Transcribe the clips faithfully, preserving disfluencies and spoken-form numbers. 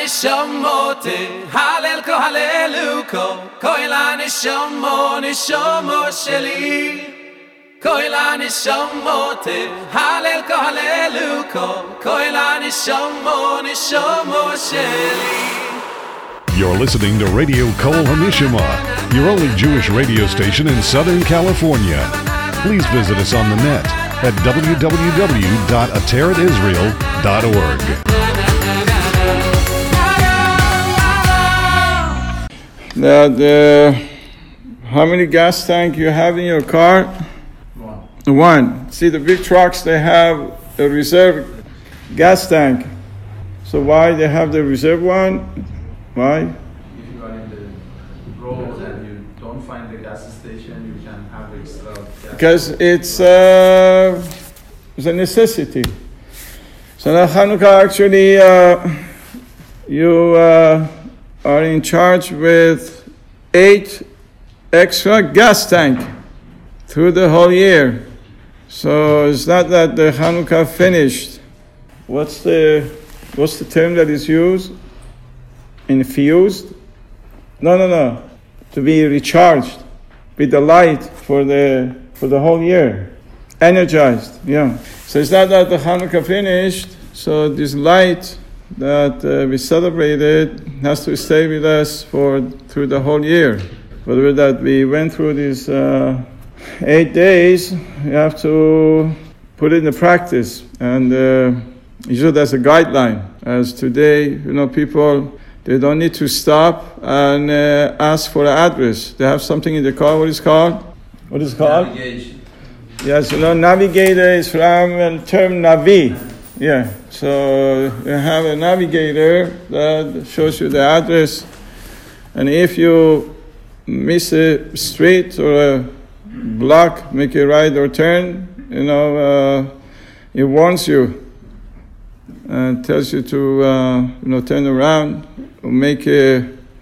nishamote halel ko haleluko koila nishamo nishamo sheli koila nishamote halel ko haleluko koila nishamo nishamo sheli. You're listening to Radio Kol Hamishama, your only Jewish radio station in Southern California. Please visit us on the net at w w w dot ateret israel dot org. Now, the, how many gas tank you have in your car? One. One. See, the big trucks, they have a reserve gas tank. So why they have the reserve one? Why? If you are in the road and you don't find the gas station, you can have extra gas. Because it's, uh, it's a necessity. So now Hanukkah, actually, uh, you uh, are in charge with eight extra gas tank through the whole year. So it's not that the Hanukkah finished. What's the what's the term that is used? Infused? No, no, no. To be recharged with the light for the for the whole year. Energized, yeah. So it's not that the Hanukkah finished, so this light that uh, we celebrated has to stay with us for through the whole year. But with that we went through these uh, eight days, you have to put it in practice. And uh, use it as a guideline. As today, you know, people, they don't need to stop and uh, ask for an address. They have something in the car. What is it called? What is it called? Navigation. Yes, you know, navigator is from the term navi. Yeah, so you have a navigator that shows you the address. And if you miss a street or a block, make a right or turn, you know, uh, it warns you and tells you to, uh, you know, turn around or make a,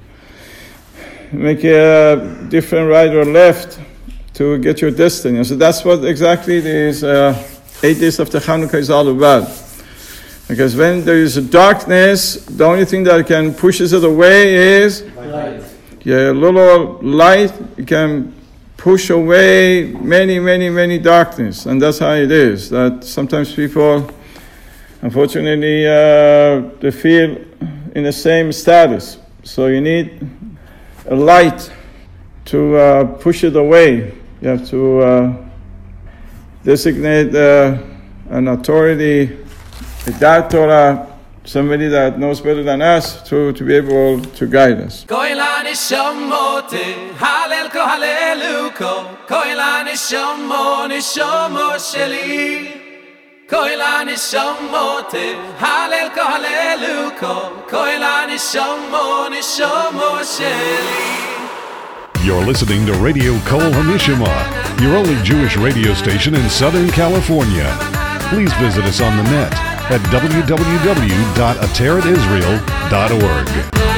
make a different right or left to get your destiny. So that's what exactly these uh, eight days of the Hanukkah is all about. Because when there is a darkness, the only thing that can pushes it away is Light. Yeah, a little light can push away many, many, many darkness. And that's how it is. That sometimes people, unfortunately, uh, they feel in the same status. So you need a light to uh, push it away. You have to uh, designate uh, an authority, a dad Torah, somebody that knows better than us to, to be able to guide us. Koila nishamote halel ko haleluko koila nishamo nishamo sheli koila nishamote halel ko haleluko koila nishamo nishamo sheli. You're listening to Radio Kol Hamishama, your only Jewish radio station in Southern California. Please visit us on the net at w w w dot ateret israel dot org.